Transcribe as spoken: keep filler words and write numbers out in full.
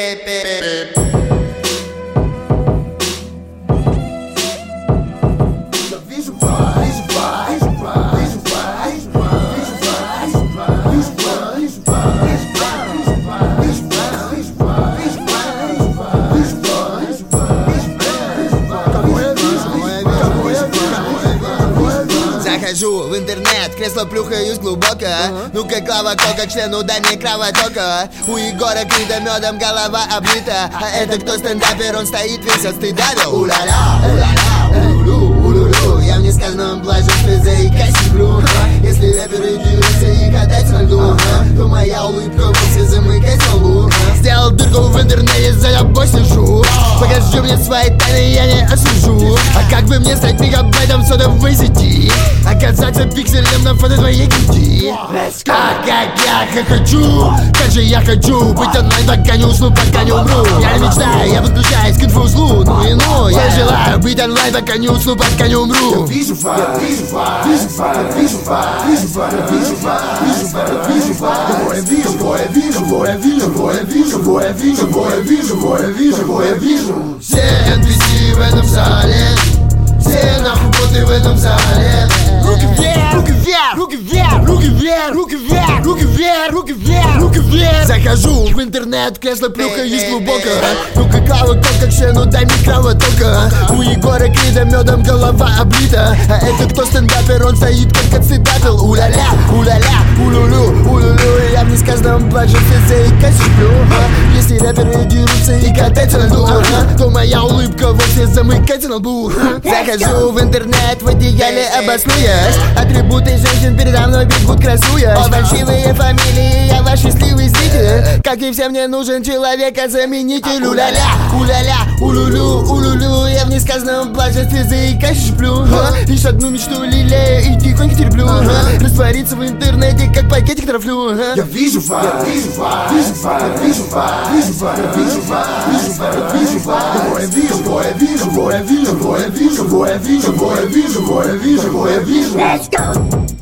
Захожу в интернет, кресло плюхаюсь глубоко. uh-huh. Ну-ка, Клава Кока, члену дай мне кровотока. У Егора Крида медом голова облита. А это кто стендапер, он стоит весь от стыда. У-ля-ля, у-ля-ля, у-лю-лю, у-лю-лю. Я в несказанном блаженстве заикаюсь и сплю. Если рэперы дерутся и катаются на льду, то моя улыбка вовсе замыкается в лбу. Сделал дырку в интернете, за тобой слежу. Покажи мне свои тайны, я не осужу. А как бы мне стать мегабайтом сотовой сети? Оказаться пикселем на фото твоей груди. А как я хочу, как же я хочу быть онлайн, пока не усну, пока не умру. Я не мечтаю, я подключаюсь к инфоузлу. Ну и ну, я желаю быть онлайн, пока не усну, пока не умру. Я вижу вас, я вижу вас, вижу вас, вижу вас, вижу вас, вижу вас, вижу вас, кого я вижу, кого я вижу, кого я вижу, кого я вижу, кого я вижу, кого я вижу, кого я вижу, кого я вижу. Все эн пи си в этом зале, все нахуй боты в этом зале. Руки вверх, руки вверх, руки вверх, руки вверх, руки вверх, руки вверх, руки вверх, руки вверх. Захожу в интернет, кресло плюхаюсь глубоко. Ну-ка, Клава Кока, члену дай мне кровотока. У Егора Крида медом голова облита. А это кто стендапер, он стоит как отцитател. У-ля-ля, у-ля-ля, у-лю-лю, у-лю-лю. Я в несказанном блаженстве заикаюсь и сплю. Если рэперы дерутся и катаются на льду, то моя улыбка вовсе замыкается на лбу. Захожу в интернет, в одеяле обоснуясь. Атрибуты женщин передо мной бегут, красуясь. О, фальшивые фамилии, я ваш счастливый зритель. Как и все, мне нужен человека-заменитель. У-ля-ля, у-ля-ля, у-лю-лю, у-лю-лю. Я в несказанном блаженстве заикаюсь и сплю. Лишь одну мечту лелею и тихонько терплю. Раствориться в интернете, как пакетик трафлю. Я вижу вас, я вижу вас, вижу вас, вижу вас, вижу вас, вижу вас, вижу вас, вижу вас, кого я вижу, кого я вижу, кого я вижу, кого я вижу, кого я вижу, кого я вижу, кого я вижу, кого я вижу. Let's go!